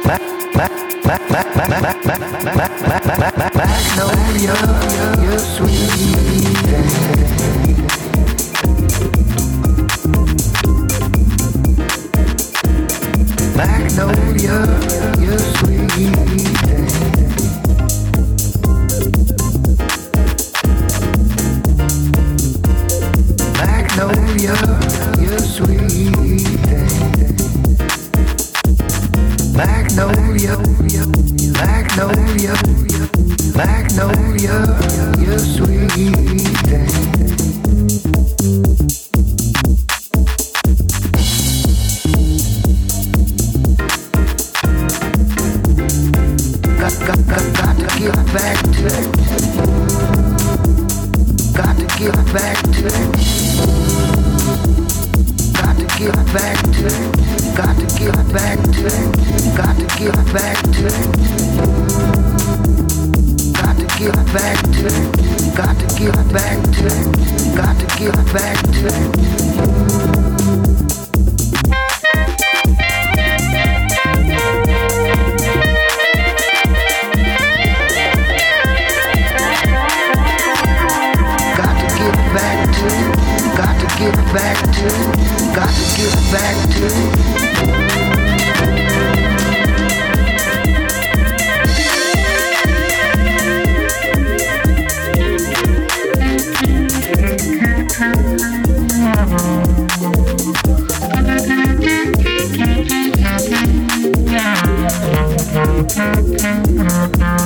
Magnolia, you're sweet thing. Magnolia, you're sweet thing. Magnolia, you're sweet thing. Magnolia, Magnolia, Magnolia, you're sweet thing. Got to get back to it. Got to get back to it. Got to get back to it. Got to get back to it. Got to get back to it. Got to get back to it. Got to get back to it. Got to get back to it. Got to get back to it. Got to get back to it. Yeah.